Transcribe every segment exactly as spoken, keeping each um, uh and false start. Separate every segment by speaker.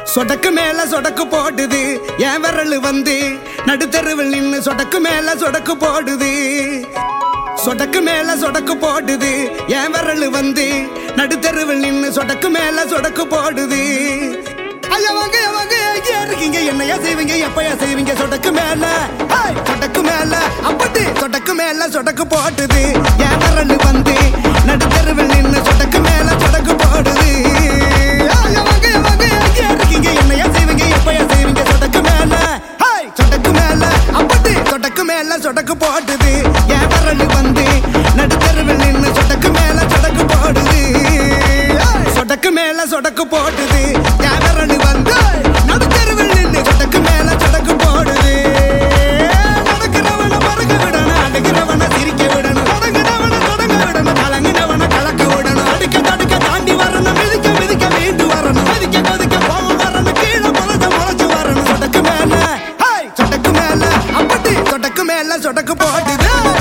Speaker 1: சொடக்கு மேல சொடக்கு போடுது என் விரல் வந்து நடுத்தருவில் நின்னு சொடக்கு மேல சொடக்கு போடுது. சொடக்கு மேல சொடக்கு போடுது என் விரல் வந்து நடுத்தருவில் நின்னு சொடக்கு மேல சொடக்கு போடுது. ஐயா வாங்க வாங்க எங்கேயா இருக்கீங்க, என்னையா செய்வீங்க, எப்பயா செய்வீங்க? சொடக்கு மேல சொடக்கு மேல அப்படி சொடக்கு மேல சொடக்கு போடுது என் விரல் வந்து நடுத்தருவில் நின்னு சொடக்கு மேல சொடக்கு போடுது. ஐயா வாங்க வாங்க எங்கேயா இருக்கீங்க, என்னையா செய்வீங்க, எப்பயா செய்வீங்க? சொடக்கு மேல சொடக்கு மேல அப்படி சொடக்கு மேல சொடக்கு போடுது என் விரல் வந்து நடுத்தருவில் நின்னு சொடக்கு மேல சொடக்கு போடுது. சொடக்கு மேல சொடக்கு போடுது என் விரல் வந்து நடுத்தருவில் நின்னு சொடக்கு மேல சொடக்கு போடுது. நடக்கிறவன மறக்க விடணும், அடிக்கிறவன சிரிக்க விடணும், தொடங்கினவன தொடங்க விடணும், கலங்கினவன கலக்க விடணும், அடிக்க தடுக்க தாண்டி வரணும், மிதிக்க மிதிக்க மீண்டு வரணும், மதிக்க கொதிக்க போகும் வரணும், கீழே முளைச்ச முளைச்சு வரணும். சொடக்கு மேல சொடக்கு மேல அப்படி சொடக்கு மேல சொடக்கு போடுது.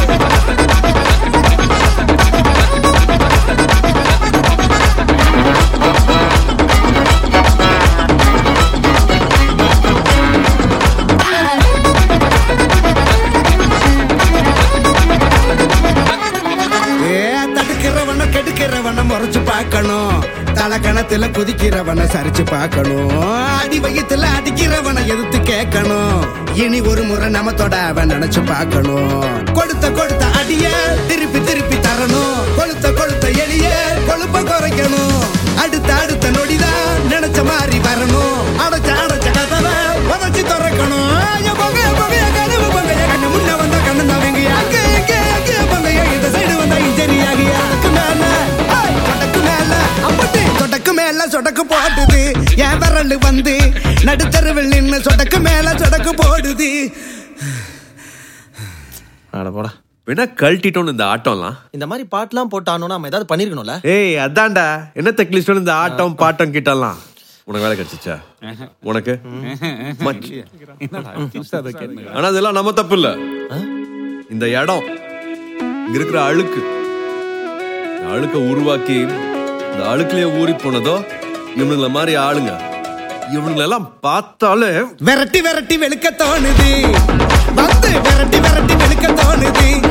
Speaker 1: முறைச்சு பார்க்கணும், தலக்கணத்துல குதிக்கிறவன சரிச்சு பார்க்கணும், அடி வயித்துல அடிக்கிறவன எதிர்த்து கேட்கணும், இனி ஒரு முறை நம்ம தொட அவன் நினைச்சு பார்க்கணும். கொடுத்த கொடுத்த அடிய திருப்பி திருப்பி தரணும், கொளுத்த கொளுத்த எளிய கொழுப்ப குறைக்கணும், அடுத்த அடுத்த நொடிதான் நினைச்ச மாதிரி வரணும், அடைச்ச அடைச்ச கதவை உதச்சு திறக்கணும். கண்ணு முன்ன வந்தா கண்ணு தவங்க அங்க எங்க எங்க பங்கையா இந்த சைடு வந்தா இன்ஜரியாகி அதுக்கு மேல சொடக்கு மேல சொடக்கு போடுது என் விரல் வந்து நடுத்தருவில் நின்னு சொடக்கு மேல சொடக்கு போடுது.
Speaker 2: போடா என்ன கழட்டிட்டோம் இந்த ஆட்டம்லாம்.
Speaker 3: இந்த மாதிரி பாட்டுலாம் போட்டானோ நம்ம ஏதாவது பண்ணிருக்கணும்ல.
Speaker 2: ஏய் அதான்டா என்ன தெக்லிஸ்டோம் இந்த ஆட்டம் பாட்டம் கிட்டலாம். உனக்கு வேலை கிடைச்சிச்சா? உனக்கு ஆனா இதெல்லாம் நம்ம தப்பு இல்ல. இந்த இடம் இங்க இருக்கிற அழுக்கு அழுக்க உருவாக்கி இந்த அழுக்குலயே ஊறி போனதோ இவனுங்கள மாதிரி ஆளுங்க. இவனுங்களெல்லாம் பார்த்தாலே
Speaker 1: விரட்டி விரட்டி வெளுக்க தோணுது, வந்து விரட்டி விரட்டி வெளுக்க தோணுது.